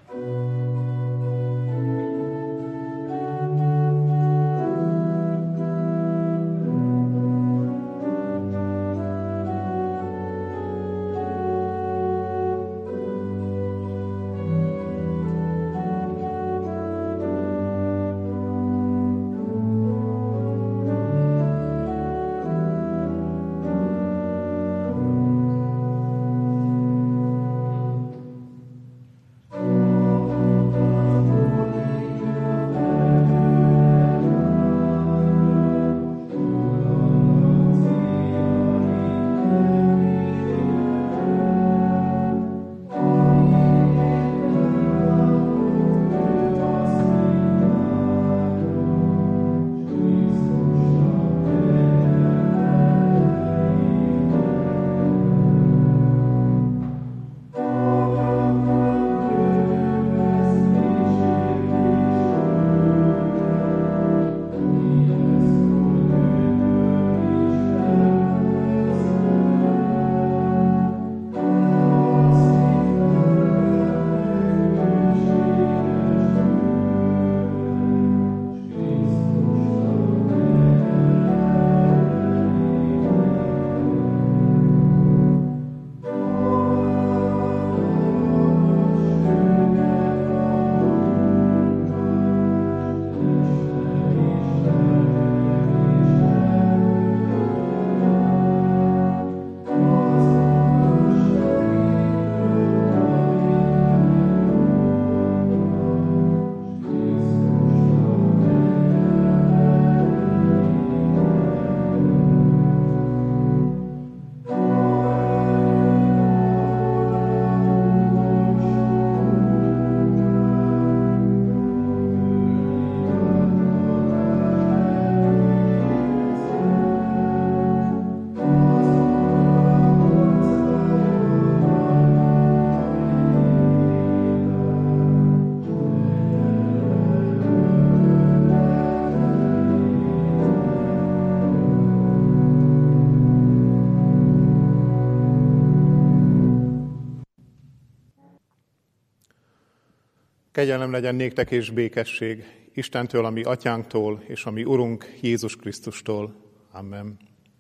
Kegyelem legyen néktek és békesség Istentől, a mi atyánktól, és a mi Urunk Jézus Krisztustól. Amen.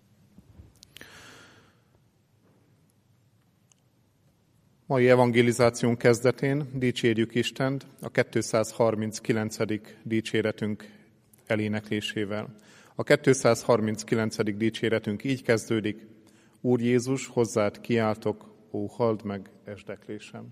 Mai evangelizációnk kezdetén dicsérjük Istent a 239. dicséretünk eléneklésével. A 239. dicséretünk így kezdődik: Úr Jézus, hozzád kiáltok, ó, halld meg esdeklésem.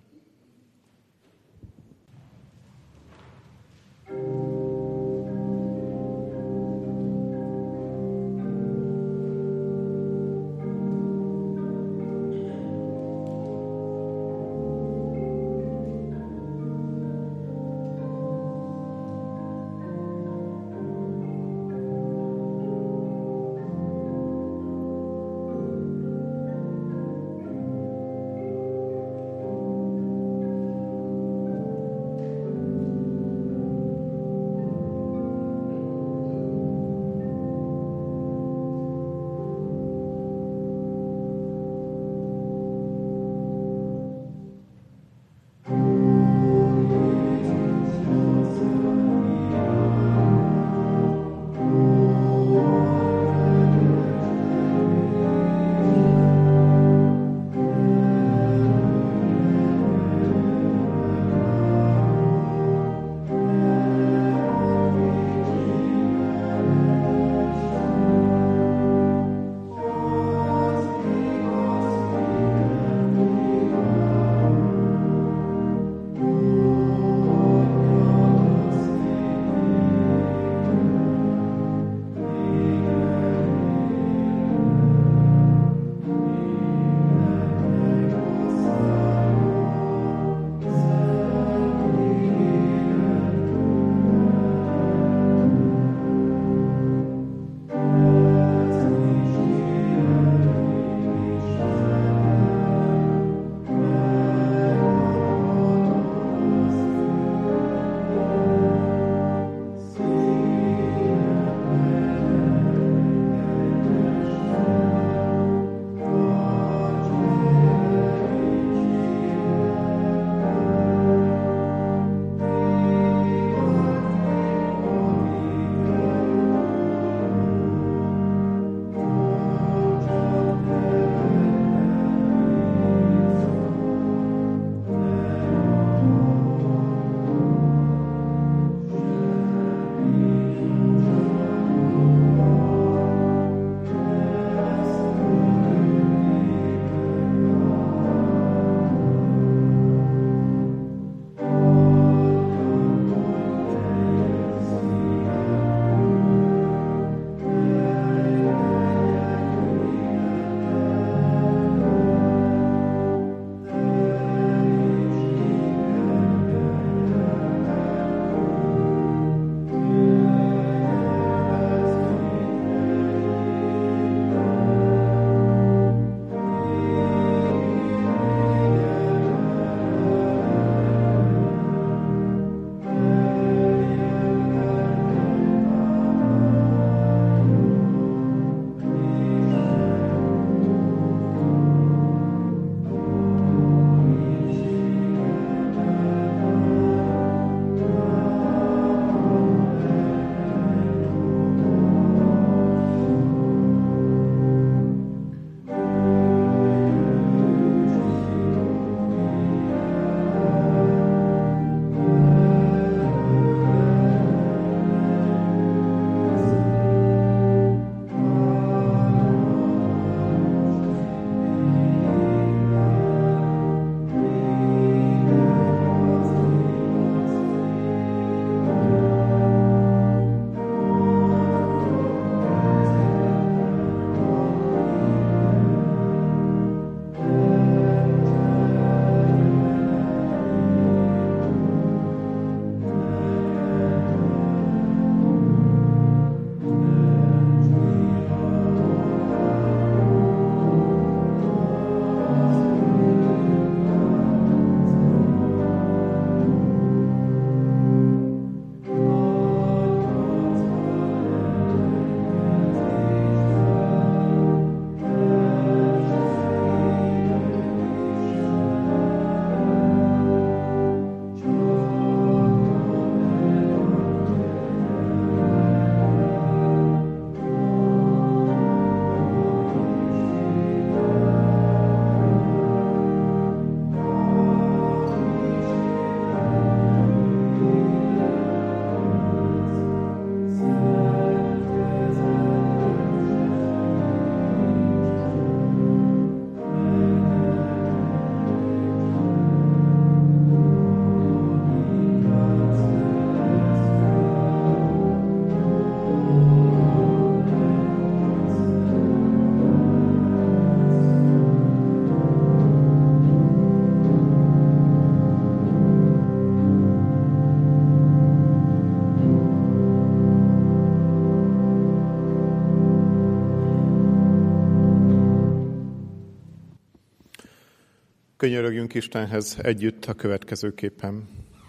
Könyörögjünk Istenhez együtt a következőképpen.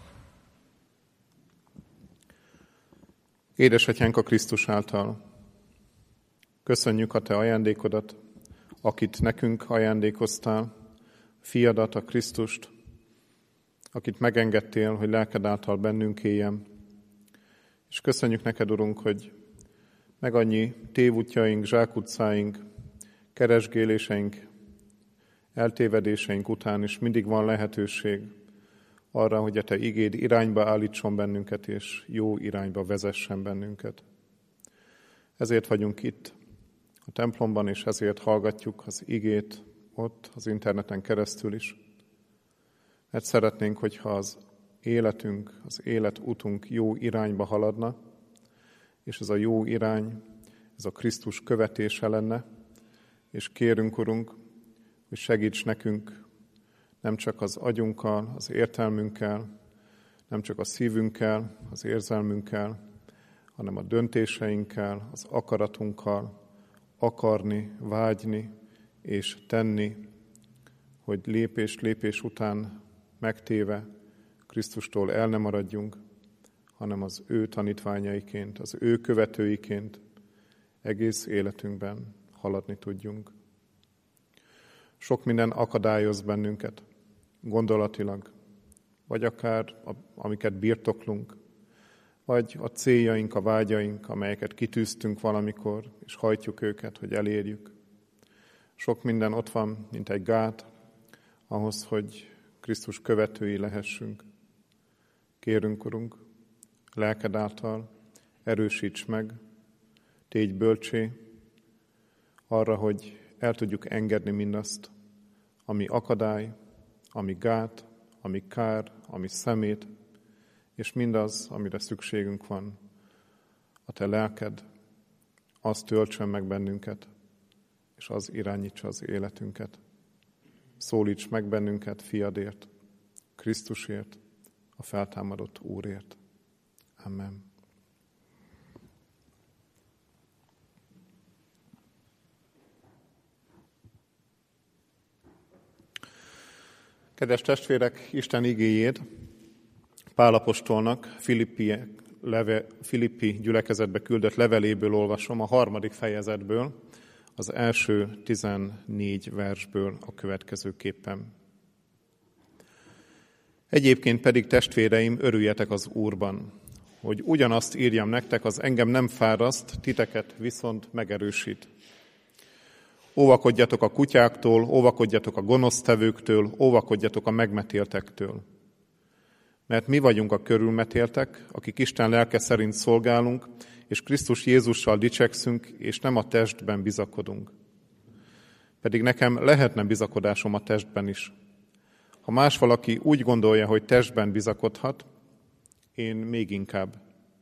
Édesatyánk a Krisztus által, köszönjük a Te ajándékodat, akit nekünk ajándékoztál, fiadat, a Krisztust, akit megengedtél, hogy lelked által bennünk éljen. És köszönjük neked, Urunk, hogy meg annyi tévútjaink, zsákutcáink, keresgéléseink, eltévedéseink után is mindig van lehetőség arra, hogy a Te igéd irányba állítson bennünket, és jó irányba vezessen bennünket. Ezért vagyunk itt a templomban, és ezért hallgatjuk az igét ott, az interneten keresztül is. Mert szeretnénk, hogyha az életünk, az életutunk jó irányba haladna, és ez a jó irány, ez a Krisztus követése lenne, és kérünk, Urunk, hogy segíts nekünk nem csak az agyunkkal, az értelmünkkel, nem csak a szívünkkel, az érzelmünkkel, hanem a döntéseinkkel, az akaratunkkal akarni, vágyni és tenni, hogy lépés után megtéve Krisztustól el ne maradjunk, hanem az ő tanítványaiként, az ő követőiként egész életünkben haladni tudjunk. Sok minden akadályoz bennünket, gondolatilag, vagy akár amiket birtoklunk, vagy a céljaink, a vágyaink, amelyeket kitűztünk valamikor, és hajtjuk őket, hogy elérjük. Sok minden ott van, mint egy gát, ahhoz, hogy Krisztus követői lehessünk. Kérünk, Urunk, lelked által erősíts meg, tégy bölcsé arra, hogy el tudjuk engedni mindazt, ami akadály, ami gát, ami kár, ami szemét, és mindaz, amire szükségünk van. A Te lelked, az töltsön meg bennünket, és az irányítsa az életünket. Szólíts meg bennünket fiadért, Krisztusért, a feltámadott Úrért. Amen. Kedves testvérek, Isten igéjét Pál apostolnak Filippi gyülekezetbe küldött leveléből olvasom, a 3. fejezetből, az első 14 versből a következőképpen. Egyébként pedig, testvéreim, örüljetek az Úrban, hogy ugyanazt írjam nektek, az engem nem fáraszt, titeket viszont megerősít. Óvakodjatok a kutyáktól, óvakodjatok a gonosztevőktől, óvakodjatok a megmetéltektől. Mert mi vagyunk a körülmetéltek, akik Isten lelke szerint szolgálunk, és Krisztus Jézussal dicsekszünk, és nem a testben bizakodunk. Pedig nekem lehetne bizakodásom a testben is. Ha más valaki úgy gondolja, hogy testben bizakodhat, én még inkább.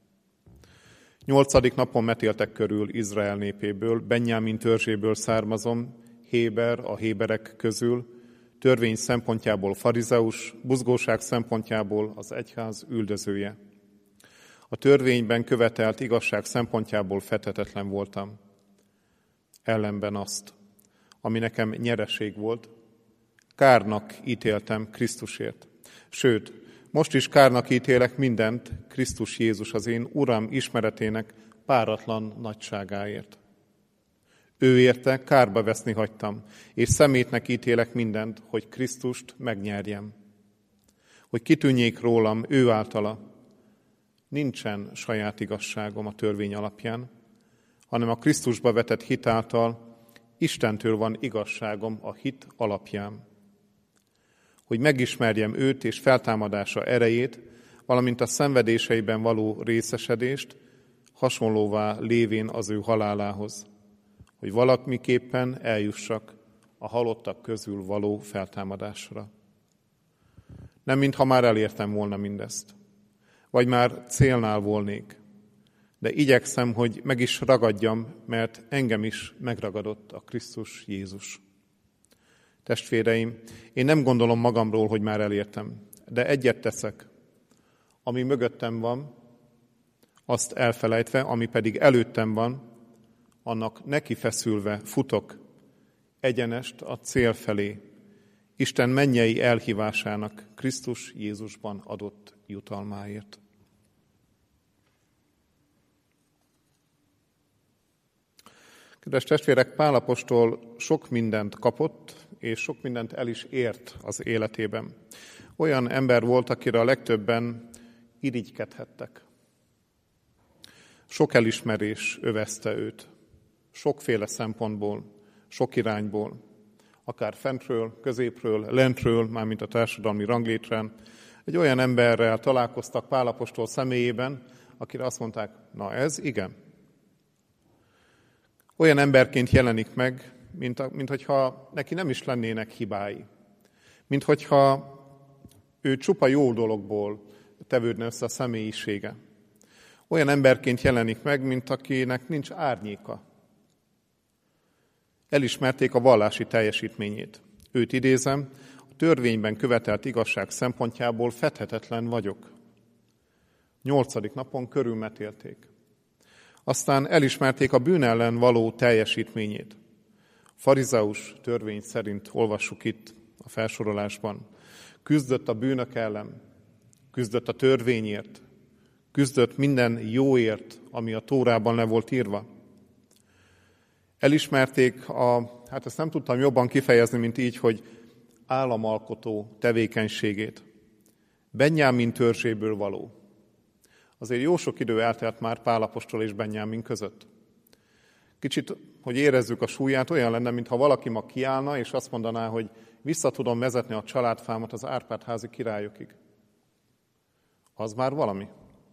8. napon metéltek körül Izrael népéből, Benjámin törzséből származom, Héber a héberek közül, törvény szempontjából farizeus, buzgóság szempontjából az egyház üldözője. A törvényben követelt igazság szempontjából fethetetlen voltam. Ellenben azt, ami nekem nyereség volt, kárnak ítéltem Krisztusért. Sőt, most is kárnak ítélek mindent Krisztus Jézus az én Uram ismeretének páratlan nagyságáért. Ő érte kárba veszni hagytam, és szemétnek ítélek mindent, hogy Krisztust megnyerjem. Hogy kitűnjék rólam ő általa. Nincsen saját igazságom a törvény alapján, hanem a Krisztusba vetett hit által Istentől van igazságom a hit alapján. Hogy megismerjem őt és feltámadása erejét, valamint a szenvedéseiben való részesedést, hasonlóvá lévén az ő halálához, hogy valamiképpen eljussak a halottak közül való feltámadásra. Nem mintha már elértem volna mindezt, vagy már célnál volnék, de igyekszem, hogy meg is ragadjam, mert engem is megragadott a Krisztus Jézus. Testvéreim, én nem gondolom magamról, hogy már elértem, de egyet teszek. Ami mögöttem van, azt elfelejtve, ami pedig előttem van, annak neki feszülve futok egyenest a cél felé, Isten mennyei elhívásának Krisztus Jézusban adott jutalmáért. Kedves testvérek, Pál apostol sok mindent kapott, és sok mindent el is ért az életében. Olyan ember volt, akire a legtöbben irigykedhettek. Sok elismerés övezte őt, sokféle szempontból, sok irányból, akár fentről, középről, lentről, mármint a társadalmi ranglétrán. Egy olyan emberrel találkoztak Pál apostol személyében, akire azt mondták, na ez igen. Olyan emberként jelenik meg, mint hogyha neki nem is lennének hibái. Mint hogyha ő csupa jó dologból tevődne össze a személyisége. Olyan emberként jelenik meg, mint akinek nincs árnyéka. Elismerték a vallási teljesítményét. Őt idézem, a törvényben követelt igazság szempontjából fedhetetlen vagyok. 8. napon körülmetélték. Aztán elismerték a bűn ellen való teljesítményét. Farizeus törvény szerint olvassuk itt a felsorolásban. Küzdött a bűnök ellen, küzdött a törvényért, küzdött minden jóért, ami a Tórában le volt írva. Elismerték ezt nem tudtam jobban kifejezni, mint így, hogy államalkotó tevékenységét. Benjámin törzséből való. Azért jó sok idő eltelt már Pál apostol és Benjámin között. Kicsit, hogy érezzük a súlyát, olyan lenne, mintha valaki ma kiállna, és azt mondaná, hogy vissza tudom vezetni a családfámat az Árpád-házi királyokig. Az már valami.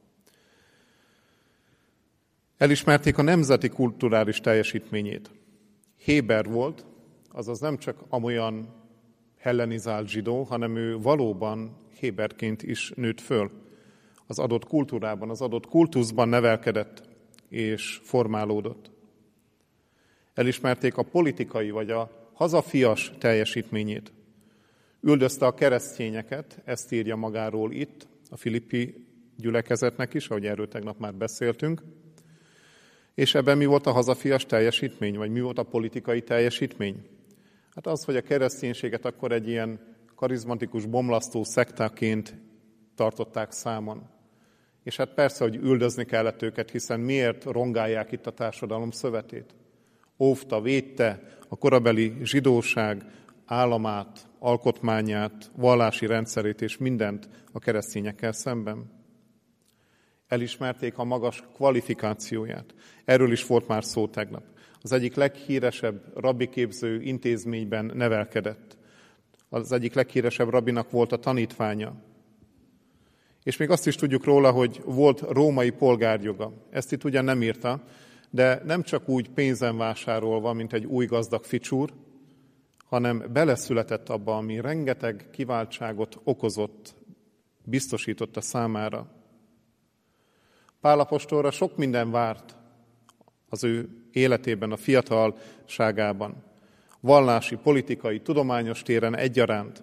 Elismerték a nemzeti kulturális teljesítményét. Héber volt, azaz nem csak amolyan hellenizált zsidó, hanem ő valóban héberként is nőtt föl. Az adott kultúrában, az adott kultuszban nevelkedett és formálódott. Elismerték a politikai vagy a hazafias teljesítményét. Üldözte a keresztényeket, ezt írja magáról itt, a filippi gyülekezetnek is, ahogy erről tegnap már beszéltünk. És ebben mi volt a hazafias teljesítmény, vagy mi volt a politikai teljesítmény? Hát az, hogy a kereszténységet akkor egy ilyen karizmatikus, bomlasztó szektáként tartották számon. És hát persze, hogy üldözni kellett őket, hiszen miért rongálják itt a társadalom szövetét? Óvta, védte a korabeli zsidóság államát, alkotmányát, vallási rendszerét és mindent a keresztényekkel szemben. Elismerték a magas kvalifikációját. Erről is volt már szó tegnap. Az egyik leghíresebb rabbiképző intézményben nevelkedett. Az egyik leghíresebb rabbinak volt a tanítványa. És még azt is tudjuk róla, hogy volt római polgárjoga. Ezt itt ugyan nem írta, de nem csak úgy pénzen vásárolva, mint egy új gazdag ficsúr, hanem beleszületett abba, ami rengeteg kiváltságot okozott, biztosította számára. Pál apostolra sok minden várt az ő életében, a fiatalságában. Vallási, politikai, tudományos téren egyaránt.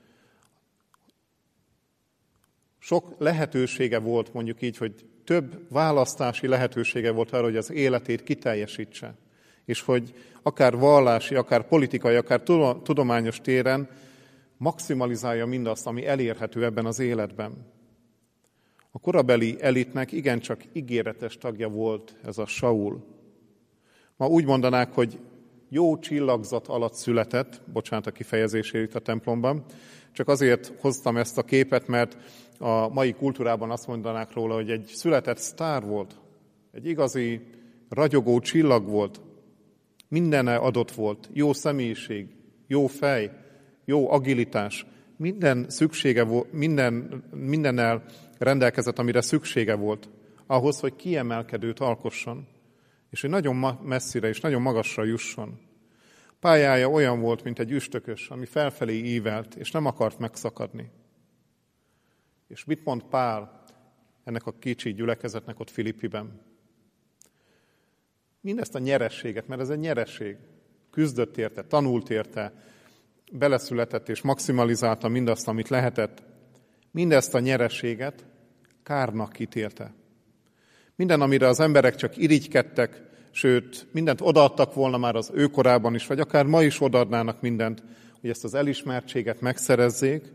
Sok lehetősége volt, mondjuk így, hogy több választási lehetősége volt arra, hogy az életét kiteljesítse. És hogy akár vallási, akár politikai, akár tudományos téren maximalizálja mindazt, ami elérhető ebben az életben. A korabeli elitnek igencsak ígéretes tagja volt ez a Saul. Ma úgy mondanák, hogy jó csillagzat alatt született, bocsánat a kifejezésért itt a templomban, csak azért hoztam ezt a képet, mert a mai kultúrában azt mondanák róla, hogy egy született sztár volt, egy igazi ragyogó csillag volt, mindenne adott volt, jó személyiség, jó fej, jó agilitás, minden szüksége volt, mindennel rendelkezett, amire szüksége volt, ahhoz, hogy kiemelkedőt alkosson, és hogy nagyon messzire és nagyon magasra jusson. Pályája olyan volt, mint egy üstökös, ami felfelé ívelt, és nem akart megszakadni. És mit mond Pál ennek a kicsi gyülekezetnek ott Filippiben? Mindezt a nyerességet, mert ez egy nyeresség. Küzdött érte, tanult érte, beleszületett és maximalizálta mindazt, amit lehetett. Mindezt a nyerességet kárnak ítélte. Minden, amire az emberek csak irigykedtek, sőt, mindent odaadtak volna már az ő korában is, vagy akár ma is odaadnának mindent, hogy ezt az elismertséget megszerezzék,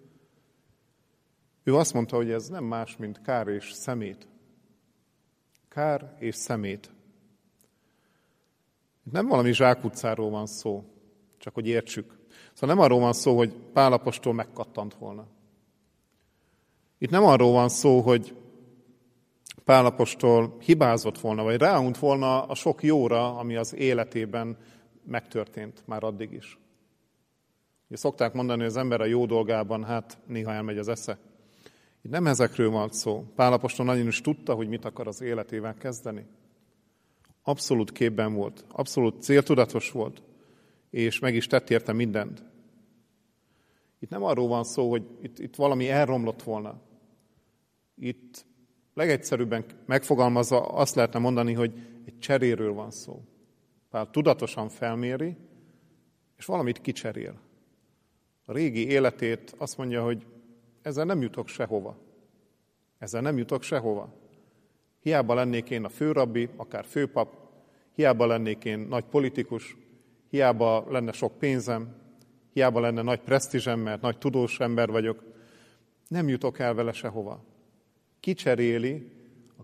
ő azt mondta, hogy ez nem más, mint kár és szemét. Kár és szemét. Itt nem valami zsákutcáról van szó, csak hogy értsük. Szóval nem arról van szó, hogy Pál apostol megkattant volna. Itt nem arról van szó, hogy Pál apostol hibázott volna, vagy ráunt volna a sok jóra, ami az életében megtörtént már addig is. Ugye szokták mondani, hogy az ember a jó dolgában, hát néha elmegy az esze. Itt nem ezekről van szó. Pál apostol nagyon is tudta, hogy mit akar az életével kezdeni. Abszolút képben volt, abszolút céltudatos volt, és meg is tett érte mindent. Itt nem arról van szó, hogy itt valami elromlott volna. Itt legegyszerűbben megfogalmazva azt lehetne mondani, hogy egy cseréről van szó. Pál tudatosan felméri, és valamit kicserél. A régi életét azt mondja, hogy ezzel nem jutok sehova. Ezzel nem jutok sehova. Hiába lennék én a főrabbi, akár főpap, hiába lennék én nagy politikus, hiába lenne sok pénzem, hiába lenne nagy presztízsem, mert nagy tudós ember vagyok, nem jutok el vele sehova. Kicseréli a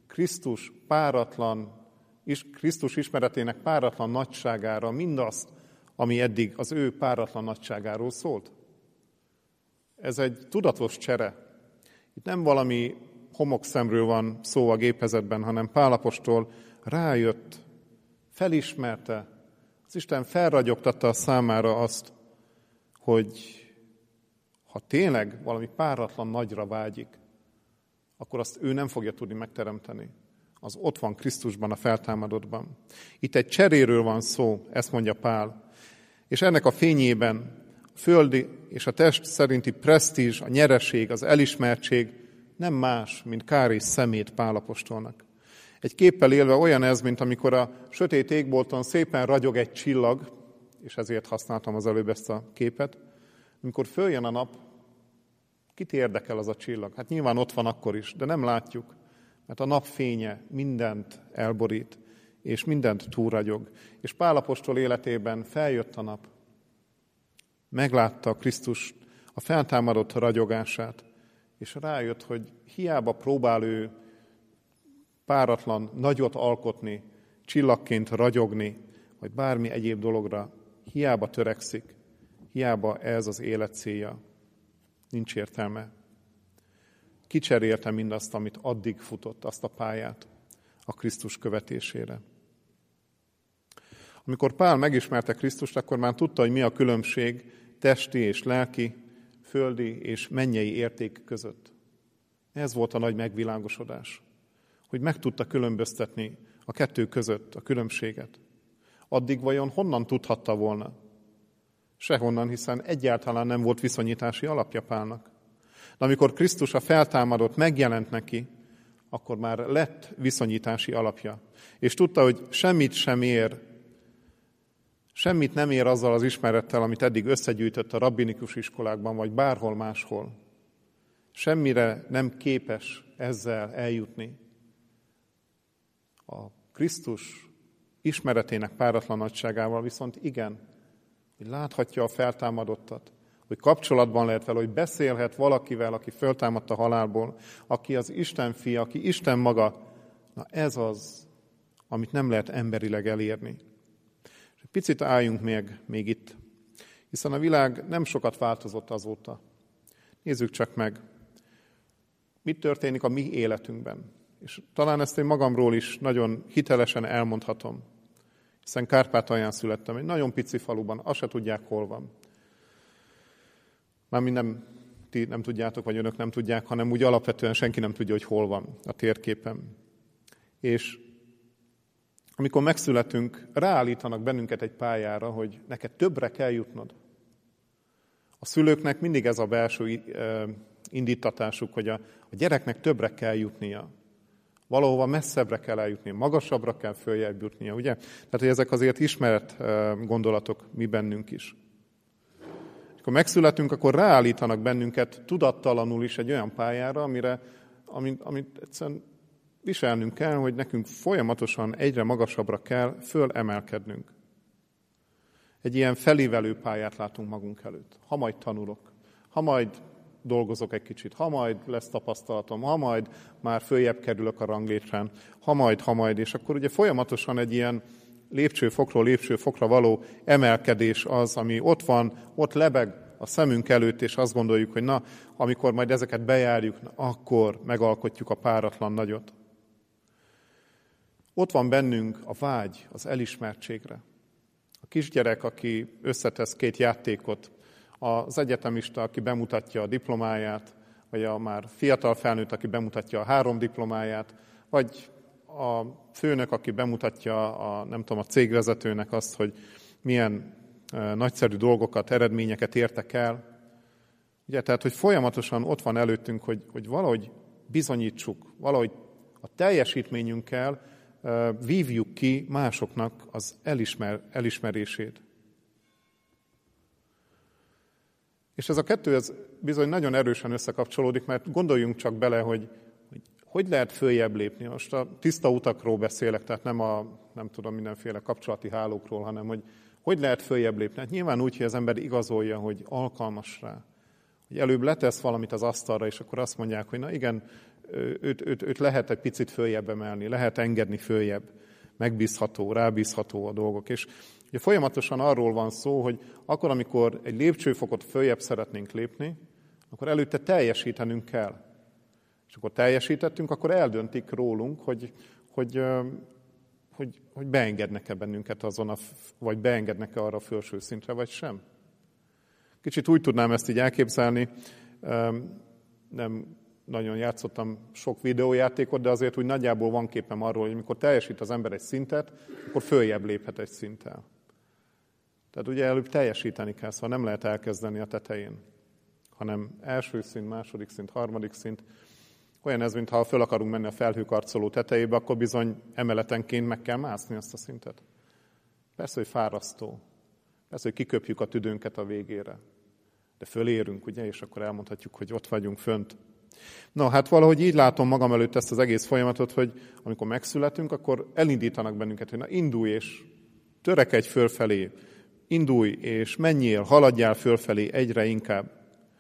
Krisztus ismeretének páratlan nagyságára mindazt, ami eddig az ő páratlan nagyságáról szólt. Ez egy tudatos csere. Itt nem valami homokszemről van szó a gépezetben, hanem Pál apostol rájött, felismerte, az Isten felragyogtatta a számára azt, hogy ha tényleg valami páratlan nagyra vágyik, akkor azt ő nem fogja tudni megteremteni. Az ott van Krisztusban, a feltámadottban. Itt egy cseréről van szó, ezt mondja Pál. És ennek a fényében a földi és a test szerinti presztízs, a nyereség, az elismertség nem más, mint kár és szemét Pál apostolnak. Egy képpel élve olyan ez, mint amikor a sötét égbolton szépen ragyog egy csillag, és ezért használtam az előbb ezt a képet, amikor följön a nap, kit érdekel az a csillag? Hát nyilván ott van akkor is, de nem látjuk, mert a nap fénye mindent elborít, és mindent túlragyog. És Pál apostol életében feljött a nap, meglátta Krisztus a feltámadott ragyogását, és rájött, hogy hiába próbál ő páratlan nagyot alkotni, csillagként ragyogni, vagy bármi egyéb dologra, hiába törekszik, hiába ez az élet célja. Nincs értelme. Kicserélte mindazt, amit addig futott, azt a pályát a Krisztus követésére. Amikor Pál megismerte Krisztust, akkor már tudta, hogy mi a különbség testi és lelki, földi és mennyei érték között. Ez volt a nagy megvilágosodás, hogy meg tudta különböztetni a kettő között a különbséget. Addig vajon honnan tudhatta volna? Sehonnan, hiszen egyáltalán nem volt viszonyítási alapja Pálnak. De amikor Krisztus a feltámadott megjelent neki, akkor már lett viszonyítási alapja. És tudta, hogy semmit nem ér azzal az ismerettel, amit eddig összegyűjtött a rabbinikus iskolákban, vagy bárhol máshol. Semmire nem képes ezzel eljutni. A Krisztus ismeretének páratlan nagyságával viszont igen, hogy láthatja a feltámadottat, hogy kapcsolatban lehet vele, hogy beszélhet valakivel, aki föltámadt a halálból, aki az Isten fia, aki Isten maga. Na ez az, amit nem lehet emberileg elérni. És egy picit álljunk még itt, hiszen a világ nem sokat változott azóta. Nézzük csak meg, mit történik a mi életünkben. És talán ezt én magamról is nagyon hitelesen elmondhatom, hiszen Kárpátalján születtem, egy nagyon pici faluban, azt se tudják, hol van. Mármint ti nem tudjátok, vagy önök nem tudják, hanem úgy alapvetően senki nem tudja, hogy hol van a térképen. És amikor megszületünk, ráállítanak bennünket egy pályára, hogy neked többre kell jutnod. A szülőknek mindig ez a belső indítatásuk, hogy a gyereknek többre kell jutnia. Valahova messzebbre kell eljutnia, magasabbra kell följebb jutnia, ugye? Tehát, hogy ezek azért ismert gondolatok mi bennünk is. És akkor megszületünk, akkor ráállítanak bennünket tudattalanul is egy olyan pályára, amit egyszerűen viselnünk kell, hogy nekünk folyamatosan egyre magasabbra kell fölemelkednünk. Egy ilyen felívelő pályát látunk magunk előtt. Ha majd tanulok, ha majd dolgozok egy kicsit, ha majd lesz tapasztalatom, ha majd már följebb kerülök a ranglétrán, ha majd, és akkor ugye folyamatosan egy ilyen lépcsőfokról lépcsőfokra való emelkedés az, ami ott van, ott lebeg a szemünk előtt, és azt gondoljuk, hogy na, amikor majd ezeket bejárjuk, na, akkor megalkotjuk a páratlan nagyot. Ott van bennünk a vágy az elismertségre. A kisgyerek, aki összetesz 2 játékot, az egyetemista, aki bemutatja a diplomáját, vagy a már fiatal felnőtt, aki bemutatja a 3 diplomáját, vagy a főnök, aki bemutatja a cégvezetőnek azt, hogy milyen nagyszerű dolgokat, eredményeket értek el. Ugye, tehát, hogy folyamatosan ott van előttünk, hogy valahogy bizonyítsuk, valahogy a teljesítményünkkel vívjuk ki másoknak az elismerését. És ez a kettő ez bizony nagyon erősen összekapcsolódik, mert gondoljunk csak bele, hogy lehet följebb lépni. Most a tiszta utakról beszélek, tehát nem tudom, mindenféle kapcsolati hálókról, hanem hogy lehet följebb lépni. Hát nyilván úgy, hogy az ember igazolja, hogy alkalmas rá. Hogy előbb letesz valamit az asztalra, és akkor azt mondják, hogy na igen, őt lehet egy picit följebb emelni, lehet engedni följebb. Megbízható, rábízható a dolgok. És ugye folyamatosan arról van szó, hogy akkor, amikor egy lépcsőfokot följebb szeretnénk lépni, akkor előtte teljesítenünk kell. És akkor teljesítettünk, akkor eldöntik rólunk, hogy beengednek-e bennünket vagy beengednek-e arra a felső szintre, vagy sem. Kicsit úgy tudnám ezt így elképzelni, nem nagyon játszottam sok videójátékot, de azért úgy nagyjából van képem arról, hogy amikor teljesít az ember egy szintet, akkor följebb léphet egy szinttel. Tehát ugye előbb teljesíteni kell, szóval nem lehet elkezdeni a tetején, hanem első szint, második szint, harmadik szint. Olyan ez, mintha föl akarunk menni a felhőkarcoló tetejébe, akkor bizony emeletenként meg kell mászni azt a szintet. Persze, hogy fárasztó. Persze, hogy kiköpjük a tüdőnket a végére. De fölérünk, ugye, és akkor elmondhatjuk, hogy ott vagyunk fönt. No, hát valahogy így látom magam előtt ezt az egész folyamatot, hogy amikor megszületünk, akkor elindítanak bennünket, hogy na indulj és törekedj fölfelé, indulj és menjél, haladjál fölfelé egyre inkább.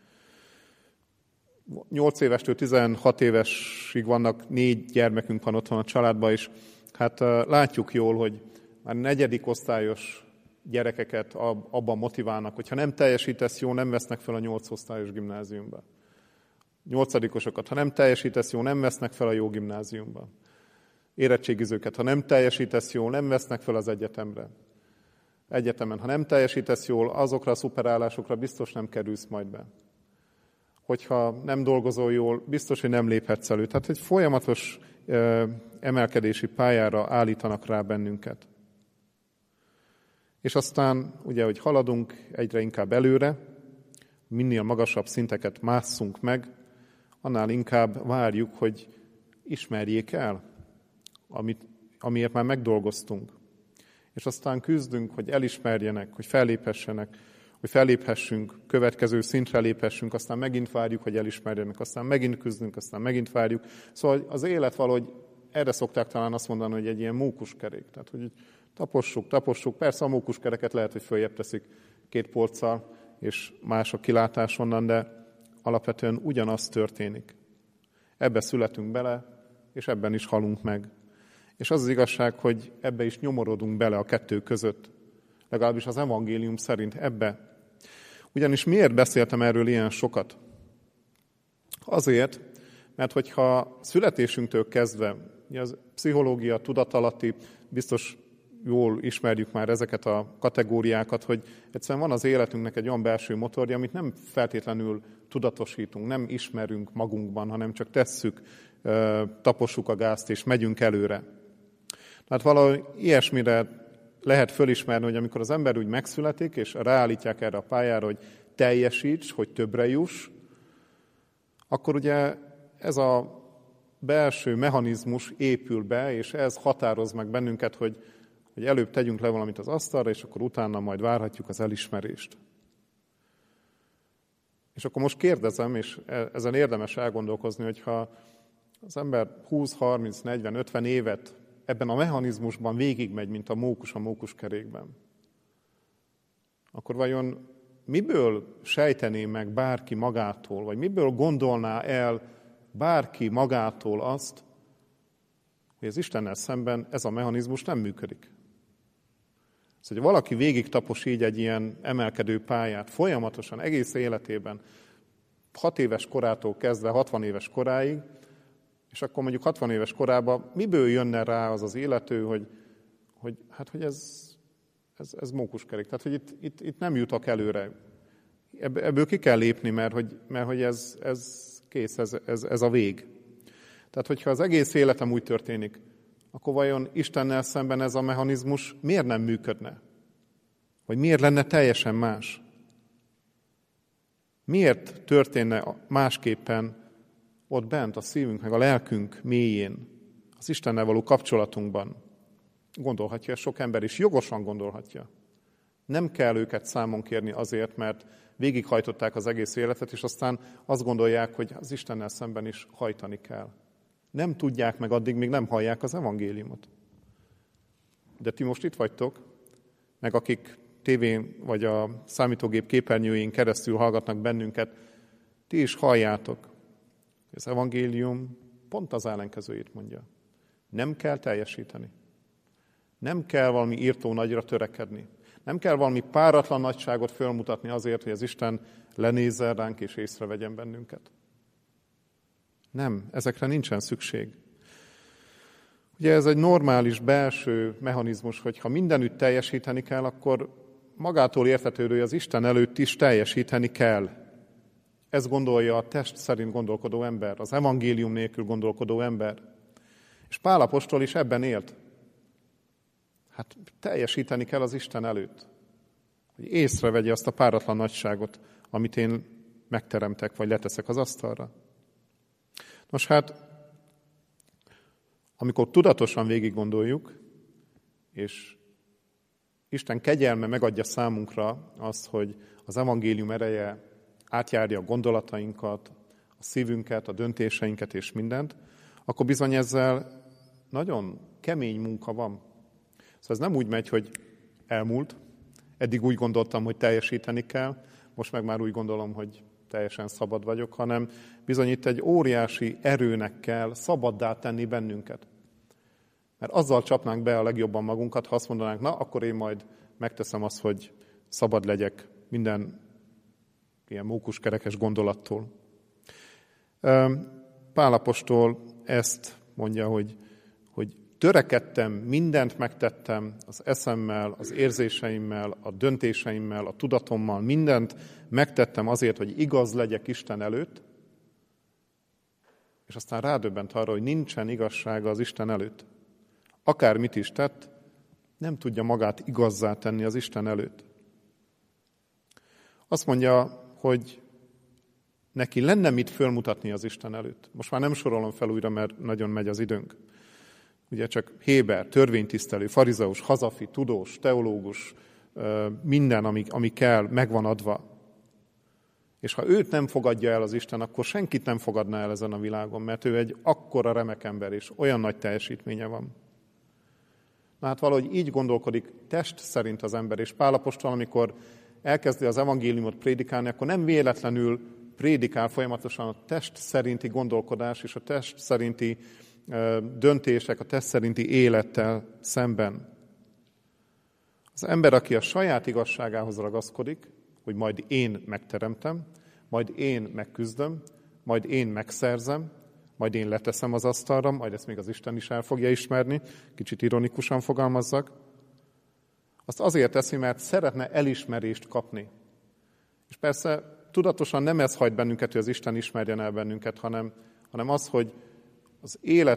8 évestől 16 évesig vannak, 4 gyermekünk van otthon a családban, és hát látjuk jól, hogy már 4. osztályos gyerekeket abban motiválnak, hogyha nem teljesítesz jól, nem vesznek fel a 8 osztályos gimnáziumba. 8-osokat, ha nem teljesítesz jól, nem vesznek fel a jó gimnáziumba. Érettségizőket, ha nem teljesítesz jól, nem vesznek fel az egyetemre. Egyetemen, ha nem teljesítesz jól, azokra a szuperállásokra biztos nem kerülsz majd be. Hogyha nem dolgozol jól, biztos, hogy nem léphetsz elő. Tehát egy folyamatos emelkedési pályára állítanak rá bennünket. És aztán, ugye, hogy haladunk egyre inkább előre, minél magasabb szinteket másszunk meg, annál inkább várjuk, hogy ismerjék el, amiért már megdolgoztunk. És aztán küzdünk, hogy elismerjenek, hogy felléphessenek, hogy felléphessünk, következő szintre léphessünk, aztán megint várjuk, hogy elismerjenek, aztán megint küzdünk, aztán megint várjuk. Szóval az élet valahogy, erre szokták talán azt mondani, hogy egy ilyen mókuskerék. Tehát, hogy tapossuk. Persze a mókuskereket lehet, hogy följebb teszik 2 polccal, és más a kilátás onnan, de alapvetően ugyanaz történik. Ebbe születünk bele, és ebben is halunk meg. És az az igazság, hogy ebbe is nyomorodunk bele a kettő között. Legalábbis az evangélium szerint ebbe. Ugyanis miért beszéltem erről ilyen sokat? Azért, mert hogyha születésünktől kezdve, az pszichológia, tudatalatti, biztos jól ismerjük már ezeket a kategóriákat, hogy egyszerűen van az életünknek egy olyan belső motorja, amit nem feltétlenül tudatosítunk, nem ismerünk magunkban, hanem csak tesszük, tapossuk a gázt és megyünk előre. Tehát valahogy ilyesmire lehet fölismerni, hogy amikor az ember úgy megszületik, és ráállítják erre a pályára, hogy teljesíts, hogy többre juss, akkor ugye ez a belső mechanizmus épül be, és ez határoz meg bennünket, hogy előbb tegyünk le valamit az asztalra, és akkor utána majd várhatjuk az elismerést. És akkor most kérdezem, és ezen érdemes elgondolkozni, hogyha az ember 20, 30, 40, 50 évet ebben a mechanizmusban végigmegy, mint a mókuskerékben, akkor vajon miből sejtené meg bárki magától, vagy miből gondolná el bárki magától azt, hogy az Istennel szemben ez a mechanizmus nem működik? Szóval, hogy valaki végig tapos így egy ilyen emelkedő pályát, folyamatosan, egész életében, 6 éves korától kezdve 60 éves koráig, és akkor mondjuk 60 éves korában miből jönne rá az az illető, hogy ez mókuskerék. Tehát, hogy itt nem jutok előre. Ebből ki kell lépni, mert hogy ez kész, ez a vég. Tehát, hogyha az egész életem úgy történik, akkor vajon Istennel szemben ez a mechanizmus miért nem működne? Vagy miért lenne teljesen más? Miért történne másképpen ott bent a szívünk, meg a lelkünk mélyén, az Istennel való kapcsolatunkban? Gondolhatja, sok ember is jogosan gondolhatja. Nem kell őket számon kérni azért, mert végighajtották az egész életet, és aztán azt gondolják, hogy az Istennel szemben is hajtani kell. Nem tudják meg addig, míg nem hallják az evangéliumot. De ti most itt vagytok, meg akik tévén vagy a számítógép képernyőjén keresztül hallgatnak bennünket, ti is halljátok. Az evangélium pont az ellenkezőjét mondja. Nem kell teljesíteni. Nem kell valami írtó nagyra törekedni. Nem kell valami páratlan nagyságot fölmutatni azért, hogy az Isten lenézzen ránk és észrevegyen bennünket. Nem, ezekre nincsen szükség. Ugye ez egy normális belső mechanizmus, hogy ha mindenütt teljesíteni kell, akkor magától értetődő, hogy az Isten előtt is teljesíteni kell. Ez gondolja a test szerint gondolkodó ember, az evangélium nélkül gondolkodó ember. És Pál apostol is ebben élt. Hát teljesíteni kell az Isten előtt. Hogy észrevegye azt a páratlan nagyságot, amit én megteremtek, vagy leteszek az asztalra. Nos hát, amikor tudatosan végig gondoljuk, és Isten kegyelme megadja számunkra azt, hogy az evangélium ereje átjárja a gondolatainkat, a szívünket, a döntéseinket és mindent, akkor bizony ezzel nagyon kemény munka van. Szóval ez nem úgy megy, hogy elmúlt, eddig úgy gondoltam, hogy teljesíteni kell, most meg már úgy gondolom, hogy teljesen szabad vagyok, hanem bizony itt egy óriási erőnek kell szabaddá tenni bennünket. Mert azzal csapnánk be a legjobban magunkat, ha azt mondanánk, na, akkor én majd megteszem azt, hogy szabad legyek minden ilyen mókuskerekes gondolattól. Pál apostol ezt mondja, hogy törekedtem, mindent megtettem az eszemmel, az érzéseimmel, a döntéseimmel, a tudatommal, mindent megtettem azért, hogy igaz legyek Isten előtt, és aztán rádöbbent arra, hogy nincsen igazsága az Isten előtt. Akármit is tett, nem tudja magát igazzá tenni az Isten előtt. Azt mondja, hogy neki lenne mit fölmutatni az Isten előtt. Most már nem sorolom fel újra, mert nagyon megy az időnk. Ugye csak Héber, törvénytisztelő, farizeus, hazafi, tudós, teológus, minden, ami kell, megvan adva. És ha őt nem fogadja el az Isten, akkor senkit nem fogadná el ezen a világon, mert ő egy akkora remek ember, és olyan nagy teljesítménye van. Na hát valahogy így gondolkodik test szerint az ember, és Pál apostol, amikor elkezdi az evangéliumot prédikálni, akkor nem véletlenül prédikál folyamatosan a test szerinti gondolkodás és a test szerinti döntések, a test szerinti élettel szemben. Az ember, aki a saját igazságához ragaszkodik, hogy majd én megteremtem, majd én megküzdöm, majd én megszerzem, majd én leteszem az asztalra, majd ezt még az Isten is el fogja ismerni, kicsit ironikusan fogalmazzak, azt azért teszi, mert szeretne elismerést kapni. És persze tudatosan nem ez hagy bennünket, hogy az Isten ismerjen el bennünket, hanem az, hogy az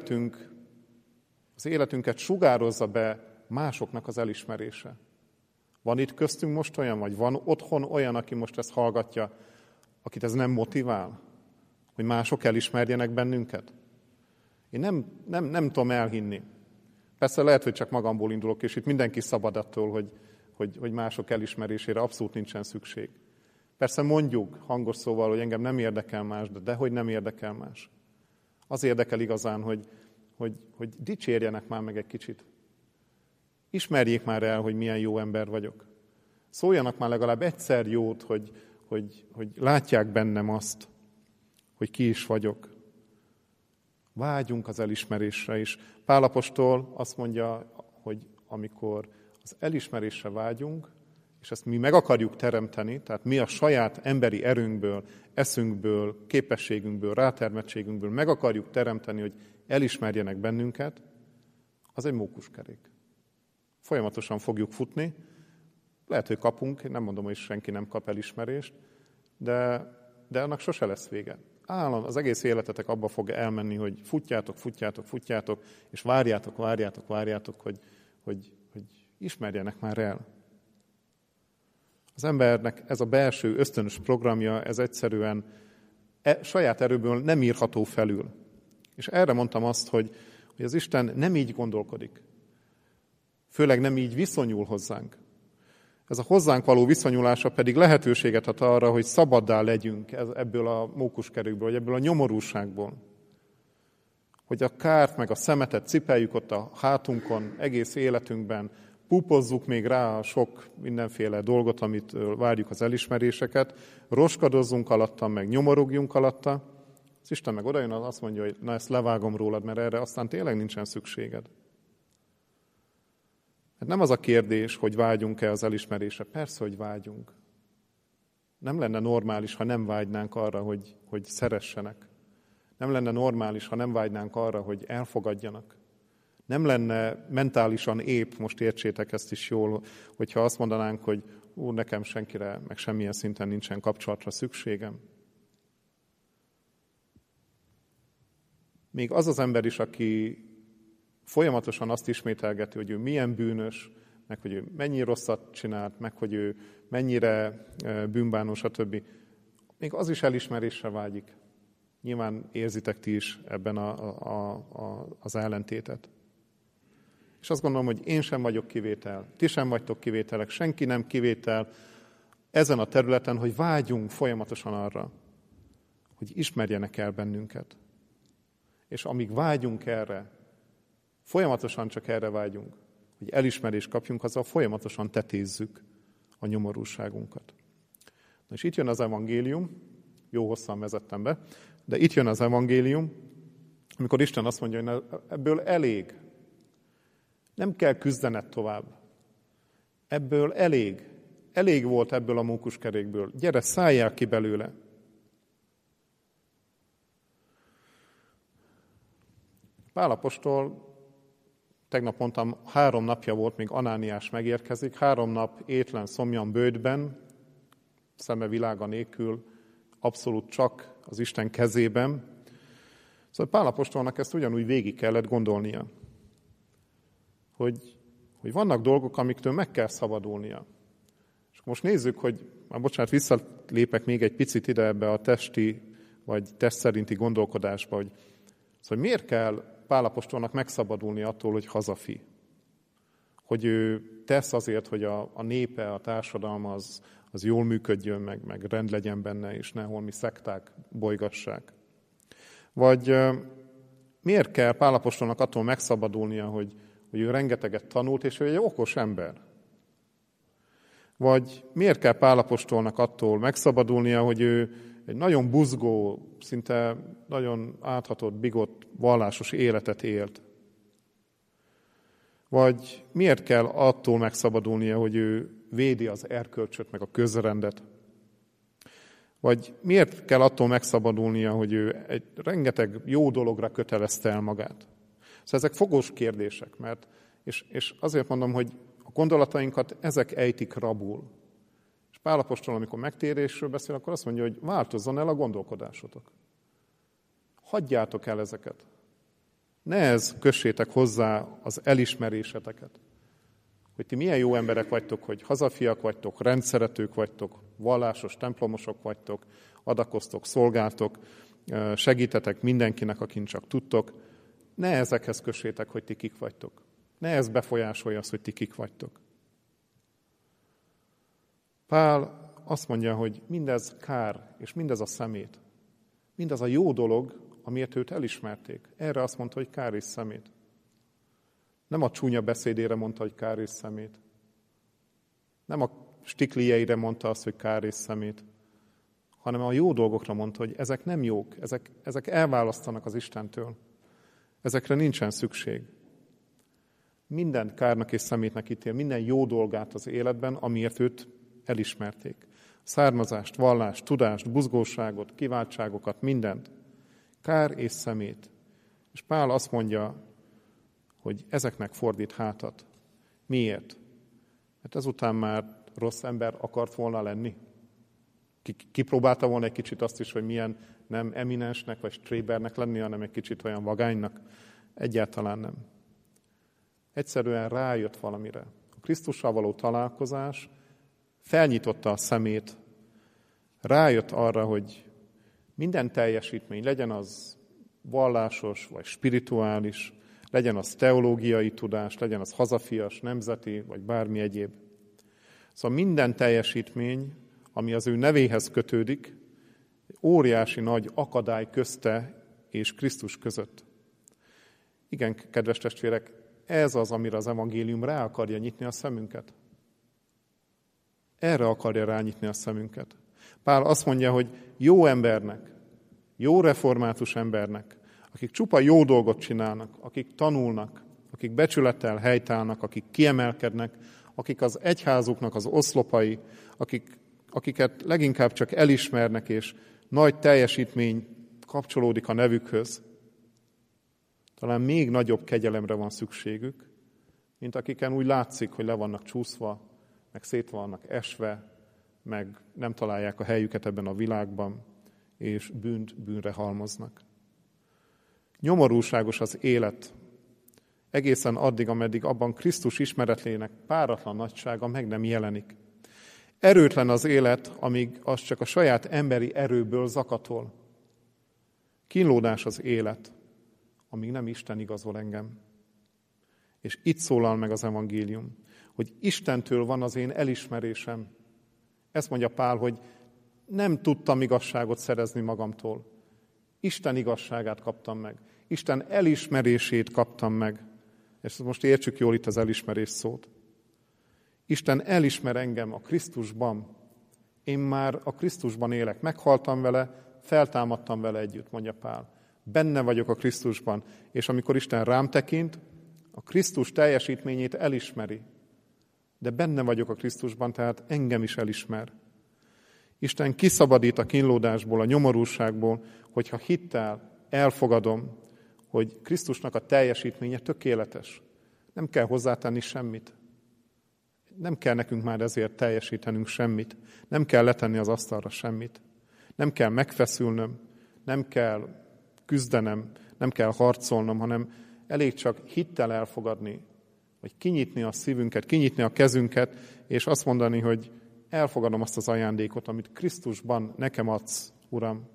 életünket sugározza be másoknak az elismerése. Van itt köztünk most olyan, vagy van otthon olyan, aki most ezt hallgatja, akit ez nem motivál, hogy mások elismerjenek bennünket? Én nem tudom elhinni. Persze lehet, hogy csak magamból indulok, és itt mindenki szabad attól, hogy mások elismerésére abszolút nincsen szükség. Persze mondjuk hangos szóval, hogy engem nem érdekel más, de dehogy nem érdekel más. Az érdekel igazán, hogy dicsérjenek már meg egy kicsit. Ismerjék már el, hogy milyen jó ember vagyok. Szóljanak már legalább egyszer jót, hogy látják bennem azt, hogy ki is vagyok. Vágyunk az elismerésre is. Pál apostol azt mondja, hogy amikor az elismerésre vágyunk, és ezt mi meg akarjuk teremteni, tehát mi a saját emberi erőnkből, eszünkből, képességünkből, rátermettségünkből meg akarjuk teremteni, hogy elismerjenek bennünket, az egy mókuskerék. Folyamatosan fogjuk futni, lehet, hogy kapunk, én nem mondom, hogy senki nem kap elismerést, de annak sose lesz vége. Az egész életetek abba fog elmenni, hogy futjátok, és várjátok, hogy ismerjenek már el. Az embernek ez a belső ösztönös programja, ez egyszerűen saját erőből nem írható felül. És erre mondtam azt, hogy az Isten nem így gondolkodik. Főleg nem így viszonyul hozzánk. Ez a hozzánk való viszonyulása pedig lehetőséget ad arra, hogy szabaddá legyünk ebből a mókuskerékből, vagy ebből a nyomorúságból. Hogy a kárt meg a szemetet cipeljük ott a hátunkon egész életünkben, púpozzuk még rá a sok mindenféle dolgot, amit várjuk az elismeréseket, roskadozzunk alatta, meg nyomorogjunk alatta. Az Isten meg odajön, azt mondja, hogy na ezt levágom rólad, mert erre aztán tényleg nincsen szükséged. Hát nem az a kérdés, hogy vágyunk-e az elismerésre. Persze, hogy vágyunk. Nem lenne normális, ha nem vágynánk arra, hogy szeressenek. Nem lenne normális, ha nem vágynánk arra, hogy elfogadjanak. Nem lenne mentálisan épp, most értsétek ezt is jól, hogyha azt mondanánk, hogy nekem senkire, meg semmilyen szinten nincsen kapcsolatra szükségem. Még az az ember is, aki folyamatosan azt ismételgeti, hogy ő milyen bűnös, meg hogy ő mennyi rosszat csinált, meg hogy ő mennyire bűnbánó, stb. Még az is elismerésre vágyik. Nyilván érzitek ti is ebben az ellentétet. És azt gondolom, hogy én sem vagyok kivétel, ti sem vagytok kivételek, senki nem kivétel ezen a területen, hogy vágyunk folyamatosan arra, hogy ismerjenek el bennünket. És amíg vágyunk erre, folyamatosan csak erre vágyunk, hogy elismerést kapjunk, azzal folyamatosan tetézzük a nyomorúságunkat. Na és itt jön az evangélium, jó hosszan vezettem be, de itt jön az evangélium, amikor Isten azt mondja, hogy ebből elég. Nem kell küzdened tovább. Ebből elég. Elég volt ebből a mókuskerékből. Gyere, szálljál ki belőle. Pál apostol, tegnap mondtam, 3 napja volt, míg Anániás megérkezik, 3 nap étlen, szomjan, bőtben, szeme világa nélkül, abszolút csak az Isten kezében. Szóval Pál apostolnak ezt ugyanúgy végig kellett gondolnia, hogy vannak dolgok, amiktől meg kell szabadulnia. És most nézzük, hogy, visszalépek még egy picit ide ebbe a testi, vagy test szerinti gondolkodásba, hogy szóval miért kell Pál apostolnak megszabadulni attól, hogy hazafi? Hogy ő tesz azért, hogy a népe, a társadalma az jól működjön, meg rend legyen benne, és ne holmi szekták bolygassák. Vagy miért kell Pál apostolnak attól megszabadulnia, hogy ő rengeteget tanult, és ő egy okos ember? Vagy miért kell Pál apostolnak attól megszabadulnia, hogy ő egy nagyon buzgó, szinte nagyon áthatott, bigott, vallásos életet élt? Vagy miért kell attól megszabadulnia, hogy ő védi az erkölcsöt, meg a közrendet? Vagy miért kell attól megszabadulnia, hogy ő egy rengeteg jó dologra kötelezte el magát? Szóval ezek fogós kérdések, és azért mondom, hogy a gondolatainkat ezek ejtik rabul. És Pál apostol, amikor megtérésről beszél, akkor azt mondja, hogy változzon el a gondolkodásotok. Hagyjátok el ezeket. Ne ez kössétek hozzá az elismeréseteket. Hogy ti milyen jó emberek vagytok, hogy hazafiak vagytok, rendszeretők vagytok, vallásos templomosok vagytok, adakoztok, szolgáltok, segítetek mindenkinek, akin csak tudtok. Ne ezekhez kössétek, hogy ti kik vagytok. Ne ez befolyásolja azt, hogy ti kik vagytok. Pál azt mondja, hogy mindez kár, és mindez a szemét. Mindaz a jó dolog, amiért őt elismerték. Erre azt mondta, hogy kár és szemét. Nem a csúnya beszédére mondta, hogy kár és szemét. Nem a stiklijeire mondta azt, hogy kár és szemét, hanem a jó dolgokra mondta, hogy ezek nem jók, ezek elválasztanak az Istentől. Ezekre nincsen szükség. Minden kárnak és szemétnek ítél, minden jó dolgát az életben, amiért őt elismerték. Származást, vallást, tudást, buzgóságot, kiváltságokat, mindent. Kár és szemét. És Pál azt mondja, hogy ezeknek fordít hátat. Miért? Mert ezután már rossz ember akart volna lenni. Kipróbálta volna egy kicsit azt is, hogy milyen nem eminensnek vagy strébernek lenni, hanem egy kicsit olyan vagánynak. Egyáltalán nem. Egyszerűen rájött valamire. A Krisztussal való találkozás felnyitotta a szemét, rájött arra, hogy minden teljesítmény, legyen az vallásos vagy spirituális, legyen az teológiai tudás, legyen az hazafias, nemzeti, vagy bármi egyéb. Szóval minden teljesítmény, ami az ő nevéhez kötődik, óriási nagy akadály közte és Krisztus között. Igen, kedves testvérek, ez az, amire az evangélium rá akarja nyitni a szemünket. Erre akarja rányitni a szemünket. Pál azt mondja, hogy jó embernek, jó református embernek, akik csupa jó dolgot csinálnak, akik tanulnak, akik becsülettel helytállnak, akik kiemelkednek, akik az egyházuknak az oszlopai, akiket leginkább csak elismernek, és nagy teljesítmény kapcsolódik a nevükhöz, talán még nagyobb kegyelemre van szükségük, mint akiken úgy látszik, hogy le vannak csúszva, meg szét vannak esve, meg nem találják a helyüket ebben a világban, és bűnt bűnre halmoznak. Nyomorúságos az élet, egészen addig, ameddig abban Krisztus ismeretlének páratlan nagysága meg nem jelenik. Erőtlen az élet, amíg az csak a saját emberi erőből zakatol. Kínlódás az élet, amíg nem Isten igazol engem. És itt szólal meg az evangélium, hogy Istentől van az én elismerésem. Ezt mondja Pál, hogy nem tudtam igazságot szerezni magamtól. Isten igazságát kaptam meg. Isten elismerését kaptam meg. És most értsük jól itt az elismerés szót. Isten elismer engem a Krisztusban. Én már a Krisztusban élek. Meghaltam vele, feltámadtam vele együtt, mondja Pál. Benne vagyok a Krisztusban. És amikor Isten rám tekint, a Krisztus teljesítményét elismeri. De benne vagyok a Krisztusban, tehát engem is elismer. Isten kiszabadít a kínlódásból, a nyomorúságból, hogyha hittel elfogadom, hogy Krisztusnak a teljesítménye tökéletes. Nem kell hozzátenni semmit. Nem kell nekünk már ezért teljesítenünk semmit. Nem kell letenni az asztalra semmit. Nem kell megfeszülnöm, nem kell küzdenem, nem kell harcolnom, hanem elég csak hittel elfogadni, vagy kinyitni a szívünket, kinyitni a kezünket, és azt mondani, hogy elfogadom azt az ajándékot, amit Krisztusban nekem adsz, Uram.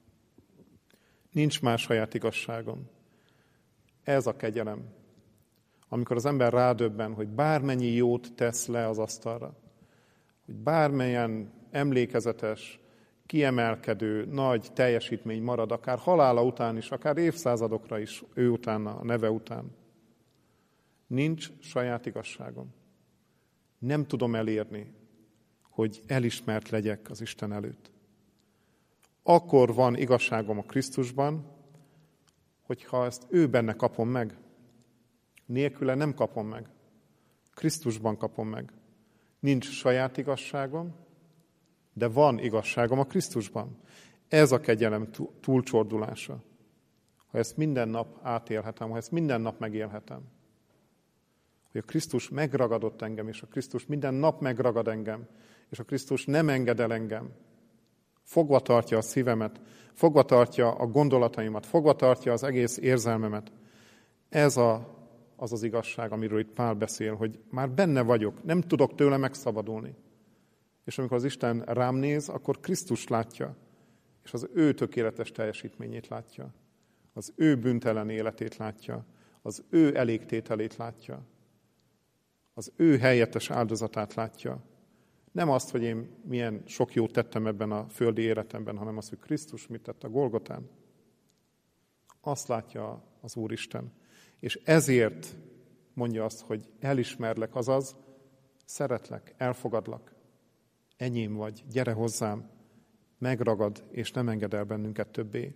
Nincs más saját igazságom. Ez a kegyelem. Amikor az ember rádöbben, hogy bármennyi jót tesz le az asztalra, hogy bármelyen emlékezetes, kiemelkedő, nagy teljesítmény marad, akár halála után is, akár évszázadokra is ő utána, a neve után. Nincs saját igazságom. Nem tudom elérni, hogy elismert legyek az Isten előtt. Akkor van igazságom a Krisztusban, hogyha ezt ő benne kapom meg. Nélküle nem kapom meg. Krisztusban kapom meg. Nincs saját igazságom, de van igazságom a Krisztusban. Ez a kegyelem túlcsordulása. Ha ezt minden nap átélhetem, ha ezt minden nap megélhetem, hogy a Krisztus megragadott engem, és a Krisztus minden nap megragad engem, és a Krisztus nem enged el engem. Fogva tartja a szívemet, fogva tartja a gondolataimat, fogva tartja az egész érzelmemet. Ez az igazság, amiről itt Pál beszél, hogy már benne vagyok, nem tudok tőle megszabadulni. És amikor az Isten rám néz, akkor Krisztust látja, és az ő tökéletes teljesítményét látja. Az ő bűntelen életét látja, az ő elégtételét látja, az ő helyettes áldozatát látja. Nem azt, hogy én milyen sok jót tettem ebben a földi életemben, hanem azt, hogy Krisztus mit tett a Golgotán. Azt látja az Úristen. És ezért mondja azt, hogy elismerlek, azaz szeretlek, elfogadlak. enyém vagy, gyere hozzám, megragad, és nem enged el bennünket többé.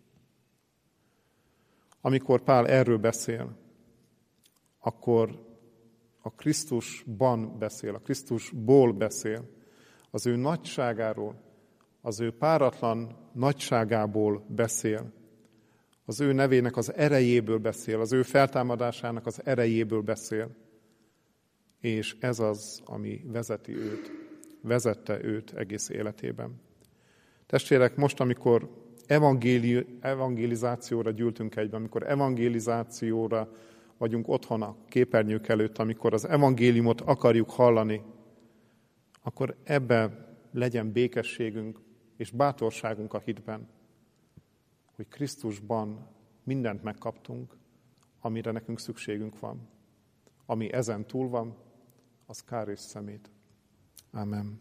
Amikor Pál erről beszél, akkor a Krisztusban beszél, a Krisztusból beszél, az ő nagyságáról, az ő páratlan nagyságából beszél, az ő nevének az erejéből beszél, az ő feltámadásának az erejéből beszél. És ez az, ami vezette őt egész életében. Testvérek, most, amikor evangelizációra gyűltünk egyben, amikor evangelizációra vagyunk otthon a képernyők előtt, amikor az evangéliumot akarjuk hallani, akkor ebben legyen békességünk és bátorságunk a hitben, hogy Krisztusban mindent megkaptunk, amire nekünk szükségünk van. Ami ezen túl van, az kár és szemét. Amen.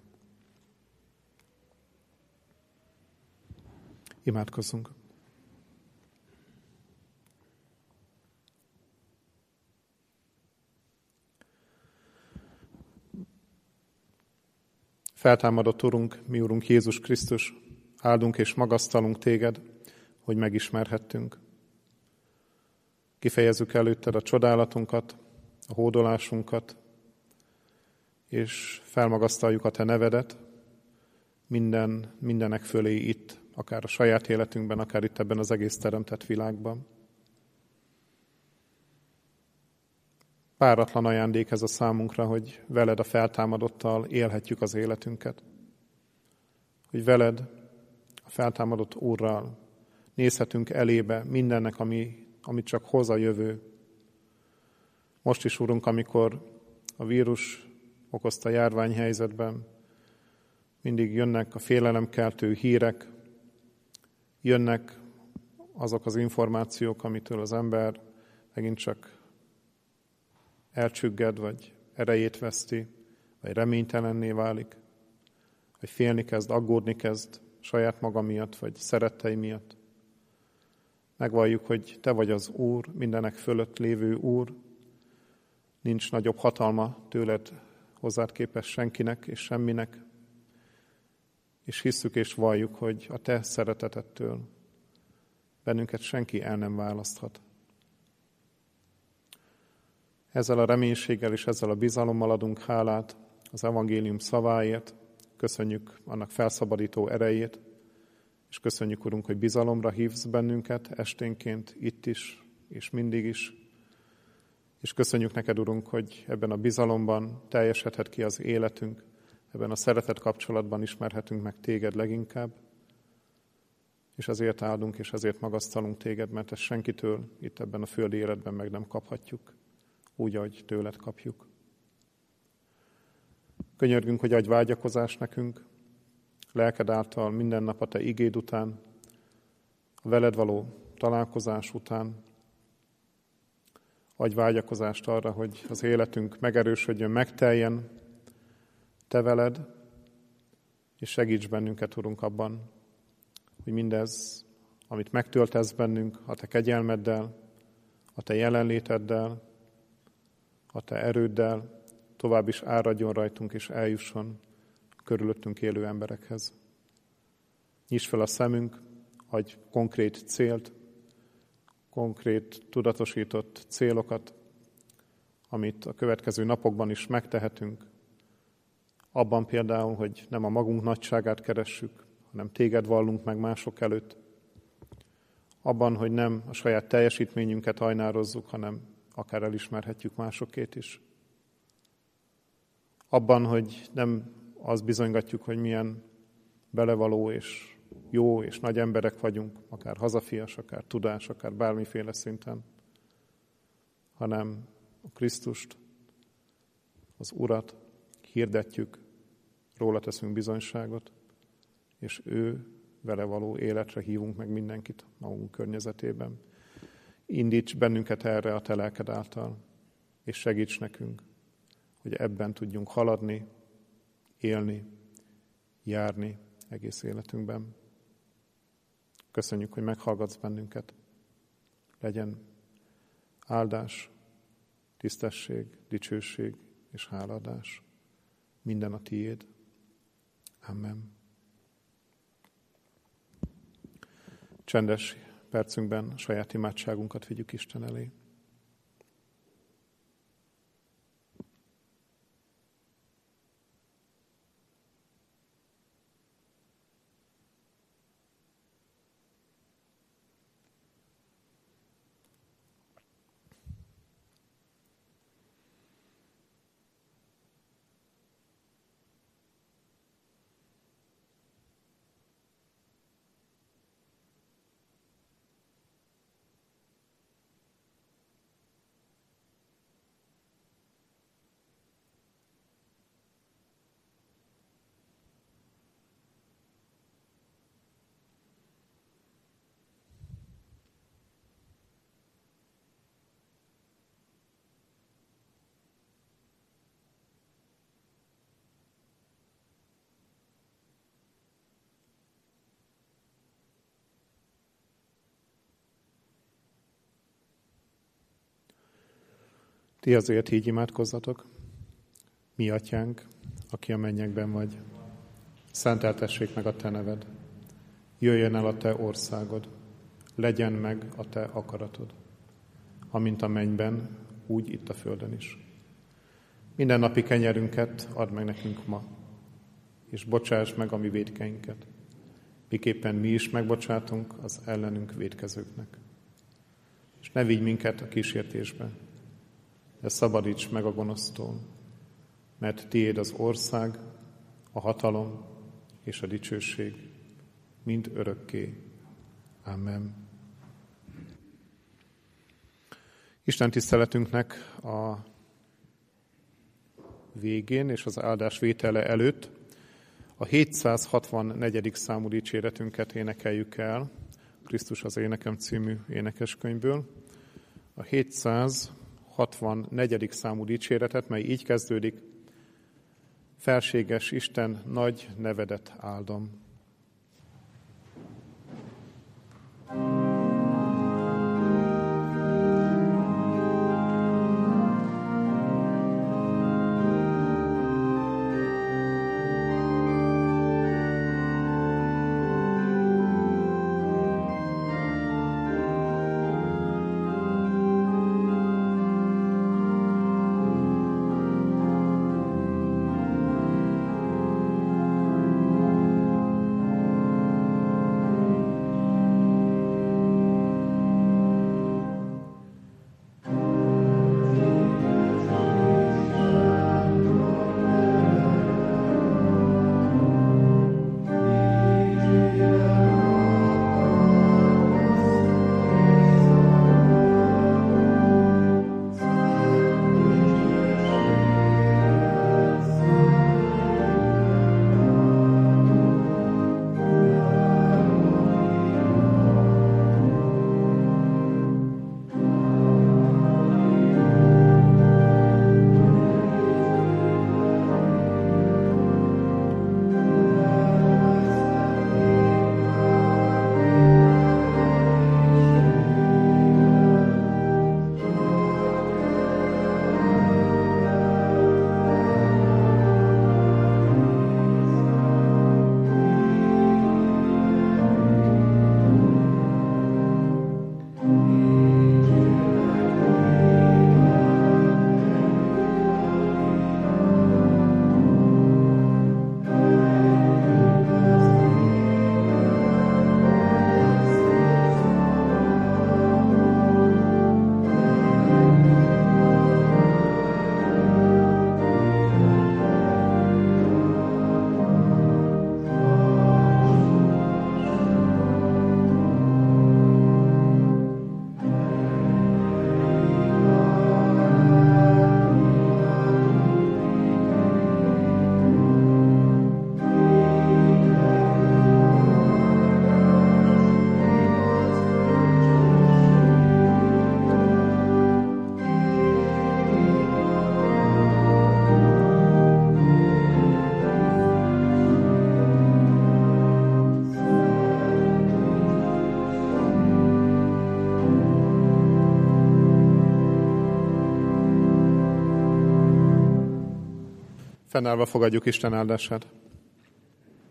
Imádkozzunk. Feltámadott Urunk, mi Urunk Jézus Krisztus, áldunk és magasztalunk Téged, hogy megismerhettünk. Kifejezzük előtted a csodálatunkat, a hódolásunkat, és felmagasztaljuk a Te nevedet mindenek fölé itt, akár a saját életünkben, akár itt ebben az egész teremtett világban. Páratlan ajándék ez a számunkra, hogy veled a feltámadottal élhetjük az életünket. Hogy veled, a feltámadott Úrral nézhetünk elébe mindennek, amit csak hoz a jövő. Most is, Urunk, amikor a vírus okozta járványhelyzetben, mindig jönnek a félelemkeltő hírek, jönnek azok az információk, amitől az ember megint csak elcsügged, vagy erejét veszti, vagy reménytelenné válik, vagy félni kezd, aggódni kezd saját maga miatt, vagy szerettei miatt. Megvalljuk, hogy Te vagy az Úr, mindenek fölött lévő Úr, nincs nagyobb hatalma tőled hozzád képest senkinek és semminek, és hisszük és valljuk, hogy a Te szeretetettől bennünket senki el nem választhat. Ezzel a reménységgel és ezzel a bizalommal adunk hálát az evangélium szaváért, köszönjük annak felszabadító erejét, és köszönjük, Urunk, hogy bizalomra hívsz bennünket esténként, itt is, és mindig is. És köszönjük neked, Urunk, hogy ebben a bizalomban teljesedhet ki az életünk, ebben a szeretet kapcsolatban ismerhetünk meg Téged leginkább, és ezért áldunk, és ezért magasztalunk Téged, mert ezt senkitől itt ebben a földi életben meg nem kaphatjuk, úgy, ahogy tőled kapjuk. Könyörgünk, hogy adj vágyakozást nekünk, lelked által minden nap a Te igéd után, a veled való találkozás után. Adj vágyakozást arra, hogy az életünk megerősödjön, megteljen Te veled, és segíts bennünket, Urunk, abban, hogy mindez, amit megtöltesz bennünk, a Te kegyelmeddel, a Te jelenléteddel, a Te erőddel, tovább is áradjon rajtunk, és eljusson körülöttünk élő emberekhez. Nyisd fel a szemünk, adj konkrét célt, konkrét, tudatosított célokat, amit a következő napokban is megtehetünk. Abban például, hogy nem a magunk nagyságát keressük, hanem Téged vallunk meg mások előtt. Abban, hogy nem a saját teljesítményünket ajnározzuk, hanem akár elismerhetjük másokét is. Abban, hogy nem azt bizonygatjuk, hogy milyen belevaló és jó és nagy emberek vagyunk, akár hazafias, akár tudás, akár bármiféle szinten, hanem a Krisztust, az Urat hirdetjük, róla teszünk bizonyságot, és ő vele való életre hívunk meg mindenkit magunk környezetében. Indíts bennünket erre a Te lelked által, és segíts nekünk, hogy ebben tudjunk haladni, élni, járni egész életünkben. Köszönjük, hogy meghallgatsz bennünket. Legyen áldás, tisztesség, dicsőség és hálaadás. Minden a Tiéd. Amen. Csendes percünkben saját imádságunkat vigyük Isten elé. Ti azért így imádkozzatok. Mi atyánk, aki a mennyekben vagy, szenteltessék meg a te neved. Jöjjön el a te országod, legyen meg a te akaratod, amint a mennyben, úgy itt a földön is. Minden napi kenyerünket add meg nekünk ma, és bocsáss meg a mi vétkeinket, miképpen mi is megbocsátunk az ellenünk vétkezőknek. És ne vigy minket a kísértésbe, de szabadíts meg a gonosztól, mert tiéd az ország, a hatalom és a dicsőség, mind örökké. Amen. Isten tiszteletünknek a végén és az áldás vétele előtt a 764. számú dicséretünket énekeljük el, Krisztus az énekem című énekeskönyvből. A 764. számú dicséretet, mely így kezdődik: Felséges Isten, nagy nevedet áldom. Fennállva fogadjuk Isten áldását.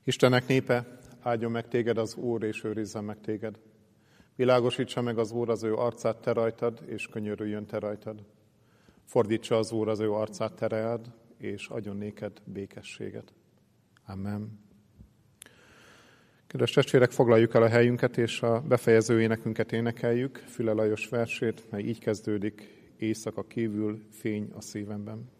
Istennek népe, áldjon meg téged az Úr, és őrizzen meg téged. Világosítsa meg az Úr az ő arcát te rajtad, és könyörüljön te rajtad. Fordítsa az Úr az ő arcát te reád, és adjon néked békességet. Amen. Kedves testvérek, foglaljuk el a helyünket, és a befejező énekünket énekeljük, Füle Lajos versét, mely így kezdődik: éjszaka kívül fény a szívemben.